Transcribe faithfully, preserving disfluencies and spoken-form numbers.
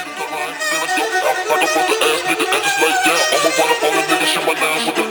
Feeling dope, out like a broke ass nigga, and just like that, I'ma run up on a nigga, shit my name with the